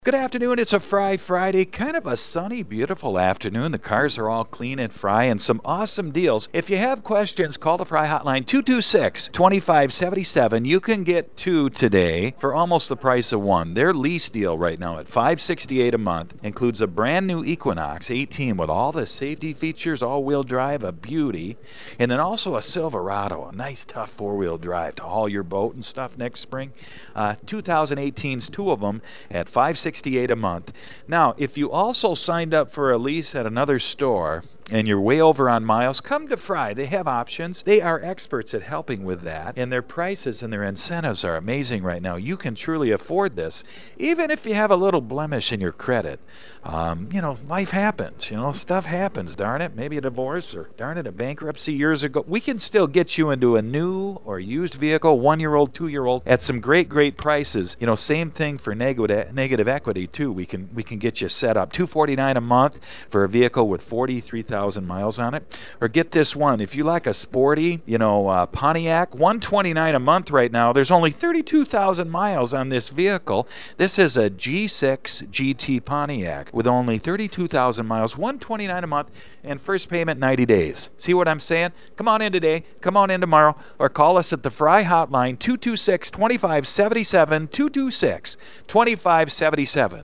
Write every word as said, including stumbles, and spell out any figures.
Good afternoon. It's a Fry Friday, kind of a sunny, beautiful afternoon. The cars are all clean and Fry and some awesome deals. If you have questions, call the Fry hotline two two six, two five seven seven. You can get two today for almost the price of one. Their lease deal right now at five hundred sixty-eight dollars a month includes a brand new Equinox eighteen with all the safety features, all-wheel drive, a beauty, and then also a Silverado, a nice tough four-wheel drive to haul your boat and stuff next spring. Uh, twenty eighteens, two of them at five hundred sixty-eight dollars a month. Now, if you also signed up for a lease at another store and you're way over on miles, come to Fry. They have options. They are experts at helping with that, and their prices and their incentives are amazing right now. You can truly afford this, even if you have a little blemish in your credit. Um, you know, life happens. You know, stuff happens, darn it. Maybe a divorce or, darn it, a bankruptcy years ago. We can still get you into a new or used vehicle, one-year-old, two-year-old, at some great, great prices. You know, same thing for negative negative equity, too. We can we can get you set up. two hundred forty-nine dollars a month for a vehicle with forty-three thousand miles on it. Or get this one, if you like a sporty, you know, uh, Pontiac, one hundred twenty-nine dollars a month right now. There's only thirty-two thousand miles on this vehicle. This is a G six G T Pontiac with only thirty-two thousand miles, one hundred twenty-nine dollars a month, and first payment ninety days. See what I'm saying? Come on in today, come on in tomorrow, or call us at the Fry hotline, two two six, two five seven seven, two two six, two five seven seven.